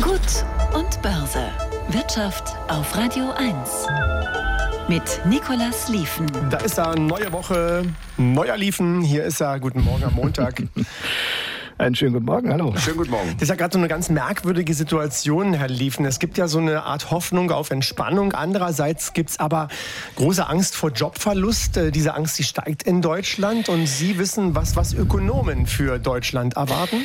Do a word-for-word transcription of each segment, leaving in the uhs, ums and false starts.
Gut und Börse. Wirtschaft auf Radio eins. Mit Nicolas Lieven. Da ist er, neue Woche, neuer Lieven. Hier ist er, guten Morgen am Montag. Einen schönen guten Morgen, hallo. Schönen guten Morgen. Das ist ja gerade so eine ganz merkwürdige Situation, Herr Lieven. Es gibt ja so eine Art Hoffnung auf Entspannung. Andererseits gibt es aber große Angst vor Jobverlust. Diese Angst, die steigt in Deutschland. Und Sie wissen, was, was Ökonomen für Deutschland erwarten?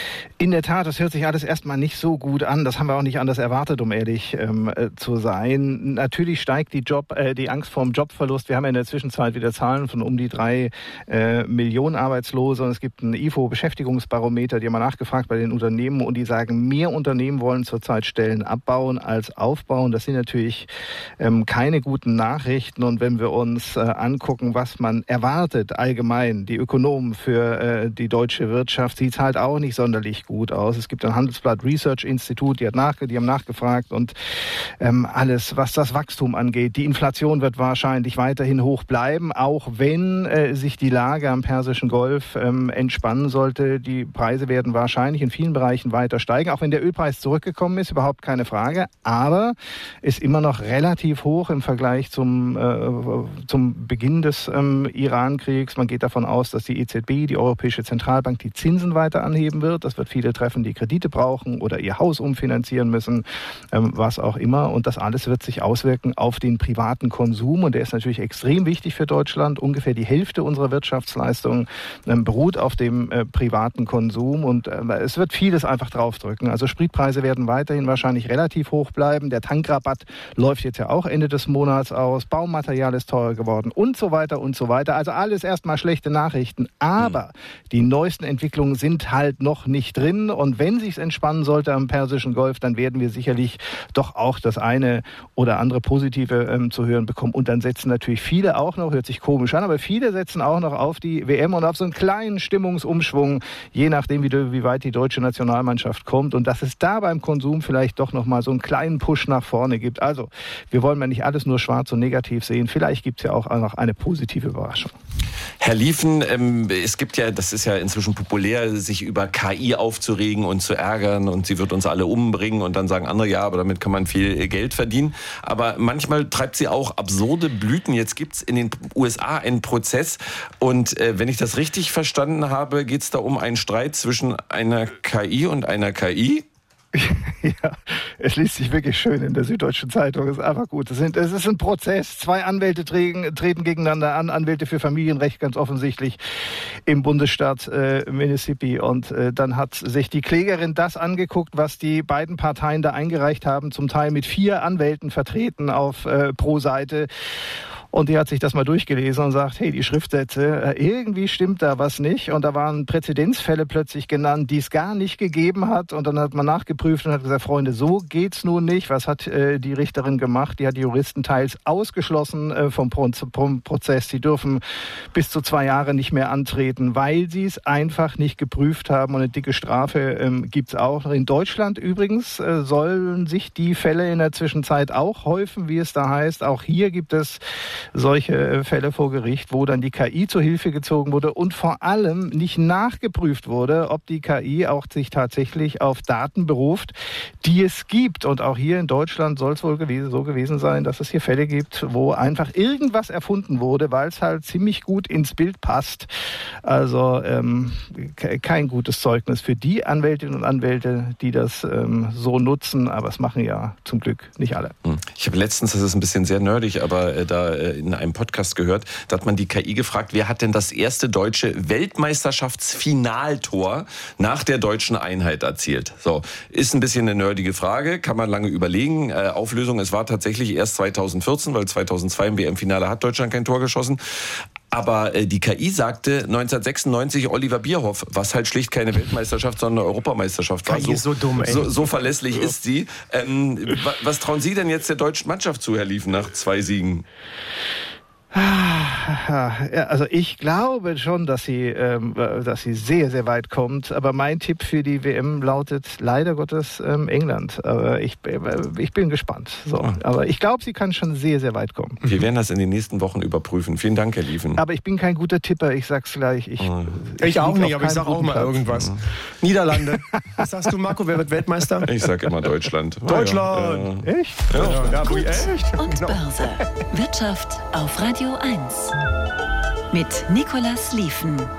In der Tat, das hört sich alles erstmal nicht so gut an. Das haben wir auch nicht anders erwartet, um ehrlich ähm, äh, zu sein. Natürlich steigt die, Job, äh, die Angst vor dem Jobverlust. Wir haben ja in der Zwischenzeit wieder Zahlen von um die drei äh, Millionen Arbeitslose. Und es gibt ein I F O-Beschäftigungsbarometer, die haben wir nachgefragt bei den Unternehmen. Und die sagen, mehr Unternehmen wollen zurzeit Stellen abbauen als aufbauen. Das sind natürlich ähm, keine guten Nachrichten. Und wenn wir uns äh, angucken, was man erwartet allgemein, die Ökonomen für äh, die deutsche Wirtschaft, sieht es halt auch nicht sonderlich gut aus. Es gibt ein Handelsblatt Research Institute, die, hat nach, die haben nachgefragt und ähm, alles, was das Wachstum angeht. Die Inflation wird wahrscheinlich weiterhin hoch bleiben, auch wenn äh, sich die Lage am Persischen Golf ähm, entspannen sollte. Die Preise werden wahrscheinlich in vielen Bereichen weiter steigen, auch wenn der Ölpreis zurückgekommen ist, überhaupt keine Frage. Aber ist immer noch relativ hoch im Vergleich zum, äh, zum Beginn des ähm, Iran-Kriegs. Man geht davon aus, dass die E Z B, die Europäische Zentralbank, die Zinsen weiter anheben wird. Das wird viele treffen, die Kredite brauchen oder ihr Haus umfinanzieren müssen, ähm, was auch immer. Und das alles wird sich auswirken auf den privaten Konsum. Und der ist natürlich extrem wichtig für Deutschland. Ungefähr die Hälfte unserer Wirtschaftsleistung ähm, beruht auf dem äh, privaten Konsum. Und äh, es wird vieles einfach draufdrücken. Also Spritpreise werden weiterhin wahrscheinlich relativ hoch bleiben. Der Tankrabatt läuft jetzt ja auch Ende des Monats aus. Baumaterial ist teurer geworden und so weiter und so weiter. Also alles erstmal schlechte Nachrichten. Aber mhm. die neuesten Entwicklungen sind halt noch nicht drin. Und wenn sich's entspannen sollte am Persischen Golf, dann werden wir sicherlich doch auch das eine oder andere Positive ähm, zu hören bekommen. Und dann setzen natürlich viele auch noch, hört sich komisch an, aber viele setzen auch noch auf die W M und auf so einen kleinen Stimmungsumschwung, je nachdem, wie, wie weit die deutsche Nationalmannschaft kommt. Und dass es da beim Konsum vielleicht doch noch mal so einen kleinen Push nach vorne gibt. Also, wir wollen mal nicht alles nur schwarz und negativ sehen. Vielleicht gibt es ja auch noch eine positive Überraschung. Herr Lieven, ähm, es gibt ja, das ist ja inzwischen populär, sich über K I aufzuregen und zu ärgern und sie wird uns alle umbringen und dann sagen andere, ja, aber damit kann man viel Geld verdienen. Aber manchmal treibt sie auch absurde Blüten. Jetzt gibt es in den U S A einen Prozess und äh, wenn ich das richtig verstanden habe, geht es da um einen Streit zwischen einer K I und einer K I? Ja, es liest sich wirklich schön in der Süddeutschen Zeitung. Es ist einfach gut. Es, sind, es ist ein Prozess. Zwei Anwälte treten, treten gegeneinander an. Anwälte für Familienrecht ganz offensichtlich im Bundesstaat äh, Mississippi. Und äh, dann hat sich die Klägerin das angeguckt, was die beiden Parteien da eingereicht haben. Zum Teil mit vier Anwälten vertreten auf äh, pro Seite. Und die hat sich das mal durchgelesen und sagt, hey, die Schriftsätze, irgendwie stimmt da was nicht. Und da waren Präzedenzfälle plötzlich genannt, die es gar nicht gegeben hat. Und dann hat man nachgeprüft und hat gesagt, Freunde, so geht's nun nicht. Was hat äh, die Richterin gemacht? Die hat die Juristen teils ausgeschlossen äh, vom, Pro- vom Prozess. Sie dürfen bis zu zwei Jahre nicht mehr antreten, weil sie es einfach nicht geprüft haben. Und eine dicke Strafe ähm, gibt's auch. In Deutschland übrigens äh, sollen sich die Fälle in der Zwischenzeit auch häufen, wie es da heißt. Auch hier gibt es solche Fälle vor Gericht, wo dann die K I zur Hilfe gezogen wurde und vor allem nicht nachgeprüft wurde, ob die K I auch sich tatsächlich auf Daten beruft, die es gibt. Und auch hier in Deutschland soll es wohl gewesen, so gewesen sein, dass es hier Fälle gibt, wo einfach irgendwas erfunden wurde, weil es halt ziemlich gut ins Bild passt. Also ähm, kein gutes Zeugnis für die Anwältinnen und Anwälte, die das ähm, so nutzen, aber es machen ja zum Glück nicht alle. Ich habe letztens, das ist ein bisschen sehr nerdig, aber äh, da äh, in einem Podcast gehört, da hat man die K I gefragt, wer hat denn das erste deutsche Weltmeisterschaftsfinaltor nach der deutschen Einheit erzielt? So, ist ein bisschen eine nerdige Frage, kann man lange überlegen. Äh, Auflösung, es war tatsächlich erst zweitausendvierzehn, weil zweitausendzwei im W M-Finale hat Deutschland kein Tor geschossen. Aber äh, die K I sagte neunzehnhundertsechsundneunzig Oliver Bierhoff, was halt schlicht keine Weltmeisterschaft, sondern eine Europameisterschaft war. K I ist so dumm, ey. So, so verlässlich ja. ist sie. Ähm, was trauen Sie denn jetzt der deutschen Mannschaft zu, Herr Lieven, nach zwei Siegen? Ja, also ich glaube schon, dass sie, ähm, dass sie sehr, sehr weit kommt. Aber mein Tipp für die W M lautet leider Gottes ähm, England. Aber ich, äh, ich bin gespannt. So. Aber ich glaube, sie kann schon sehr, sehr weit kommen. Wir werden das in den nächsten Wochen überprüfen. Vielen Dank, Herr Lieven. Aber ich bin kein guter Tipper, ich sag's gleich. Ich, mhm. ich, ich auch nicht, aber ich sag auch mal Platz. irgendwas. Mhm. Niederlande. Was sagst du, Marco? Wer wird Weltmeister? Ich sag immer Deutschland. Deutschland! Ja. Echt? Ja, ja, ja, Gut echt? und Genau. Börse. Wirtschaft auf Radio eins. Mit Nicolas Lieven.